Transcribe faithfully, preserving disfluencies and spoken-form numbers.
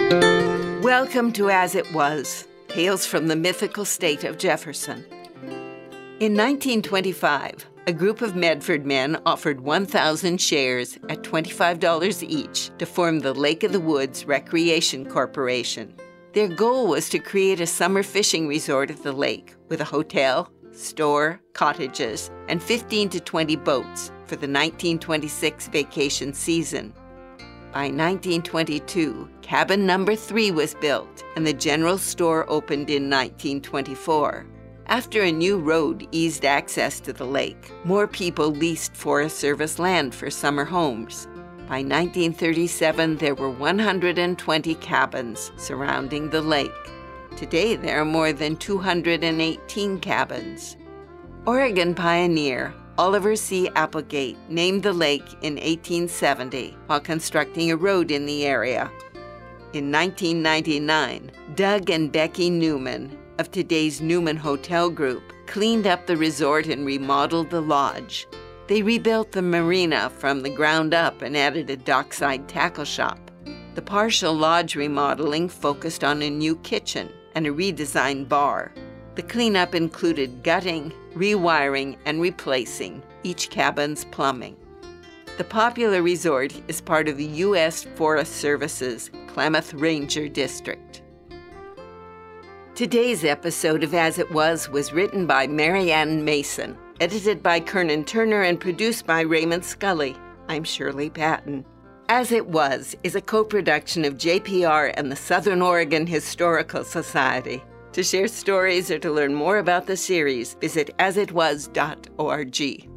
Welcome to As It Was, Tales from the Mythical State of Jefferson. In nineteen twenty-five, a group of Medford men offered one thousand shares at twenty-five dollars each to form the Lake of the Woods Recreation Corporation. Their goal was to create a summer fishing resort at the lake with a hotel, store, cottages, and fifteen to twenty boats for the nineteen twenty-six vacation season. By nineteen twenty-two, cabin number three was built, and the general store opened in nineteen twenty-four. After a new road eased access to the lake, more people leased Forest Service land for summer homes. By nineteen thirty-seven, there were one hundred twenty cabins surrounding the lake. Today, there are more than two hundred eighteen cabins. Oregon pioneer Oliver C. Applegate named the lake in eighteen seventy while constructing a road in the area. In nineteen ninety-nine, Doug and Becky Newman of today's Newman Hotel Group cleaned up the resort and remodeled the lodge. They rebuilt the marina from the ground up and added a dockside tackle shop. The partial lodge remodeling focused on a new kitchen and a redesigned bar. The cleanup included gutting, rewiring, and replacing each cabin's plumbing. The popular resort is part of the U S Forest Service's Klamath Ranger District. Today's episode of As It Was was written by Marianne Mason, edited by Kernan Turner, and produced by Raymond Scully. I'm Shirley Patton. As It Was is a co-production of J P R and the Southern Oregon Historical Society. To share stories or to learn more about the series, visit as it was dot org.